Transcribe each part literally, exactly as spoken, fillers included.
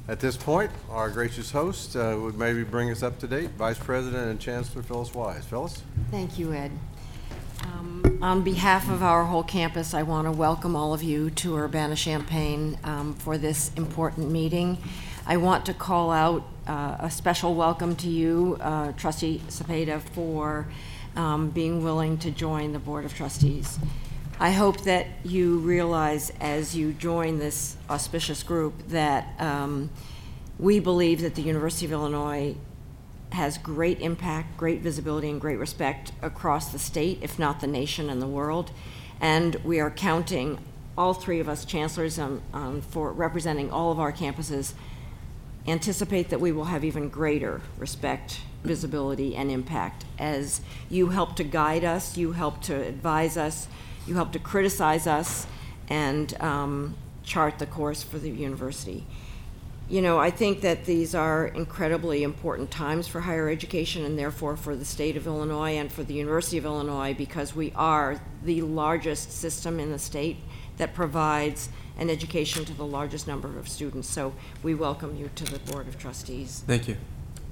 At this point, our gracious host uh, would maybe bring us up to date, Vice President and Chancellor Phyllis Wise. Phyllis? Thank you, Ed. Um, on behalf of our whole campus, I want to welcome all of you to Urbana-Champaign um, for this important meeting. I want to call out uh, a special welcome to you, uh, Trustee Cepeda, for um, being willing to join the Board of Trustees. I hope that you realize as you join this auspicious group that um, we believe that the University of Illinois has great impact, great visibility, and great respect across the state, if not the nation and the world. And we are counting, all three of us chancellors um, um, for representing all of our campuses, anticipate that we will have even greater respect, visibility, and impact as you help to guide us, you help to advise us, you help to criticize us, and um, chart the course for the university. You know, I think that these are incredibly important times for higher education and therefore for the state of Illinois and for the University of Illinois, because we are the largest system in the state that provides an education to the largest number of students. So we welcome you to the Board of Trustees. Thank you.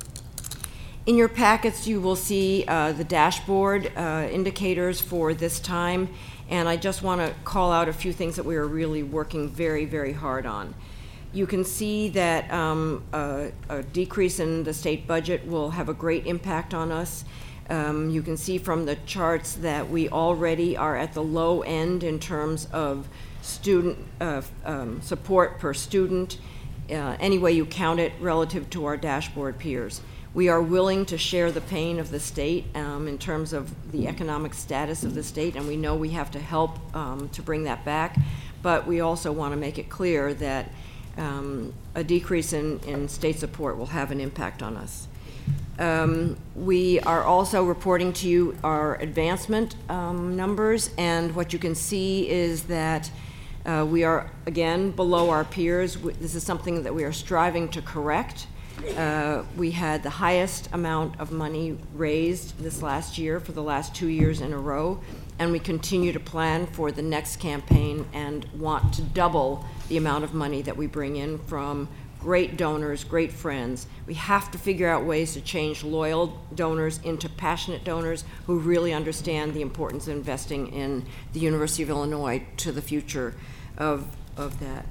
In your packets, you will see uh, the dashboard uh, indicators for this time, and I just want to call out a few things that we are really working very, very hard on. You can see that um, a, a decrease in the state budget will have a great impact on us. Um, you can see from the charts that we already are at the low end in terms of student uh, um, support per student, uh, any way you count it, relative to our dashboard peers. We are willing to share the pain of the state um, in terms of the economic status of the state, and we know we have to help um, to bring that back, but we also want to make it clear that um, a decrease in, in state support will have an impact on us. Um, we are also reporting to you our advancement um, numbers, and what you can see is that uh, we are, again, below our peers. This is something that we are striving to correct. Uh, we had the highest amount of money raised this last year for the last two years in a row, and we continue to plan for the next campaign and want to double the amount of money that we bring in from great donors, great friends. We have to figure out ways to change loyal donors into passionate donors who really understand the importance of investing in the University of Illinois to the future of, of that.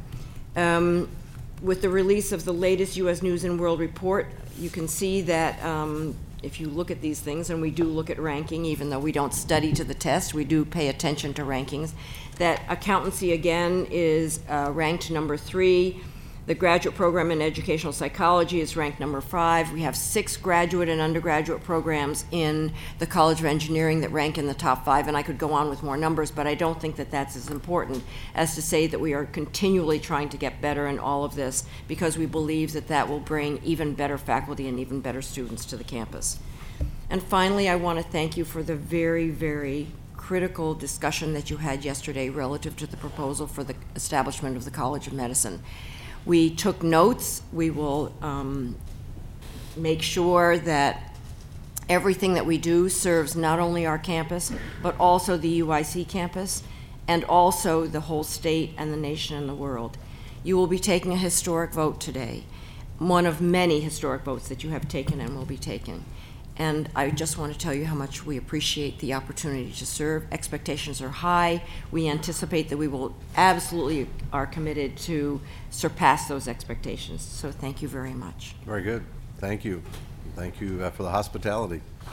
Um, With the release of the latest U S News and World Report, you can see that um, if you look at these things, and we do look at ranking, even though we don't study to the test, we do pay attention to rankings, that accountancy, again, is uh, ranked number three. The graduate program in educational psychology is ranked number five. We have six graduate and undergraduate programs in the College of Engineering that rank in the top five, and I could go on with more numbers, but I don't think that that's as important as to say that we are continually trying to get better in all of this, because we believe that that will bring even better faculty and even better students to the campus. And finally, I want to thank you for the very, very critical discussion that you had yesterday relative to the proposal for the establishment of the College of Medicine. We took notes. We will um, make sure that everything that we do serves not only our campus, but also the U I C campus, and also the whole state and the nation and the world. You will be taking a historic vote today, one of many historic votes that you have taken and will be taking. And I just want to tell you how much we appreciate the opportunity to serve. Expectations are high. We anticipate that we will absolutely are committed to surpass those expectations. So thank you very much. Very good. Thank you. Thank you uh, for the hospitality.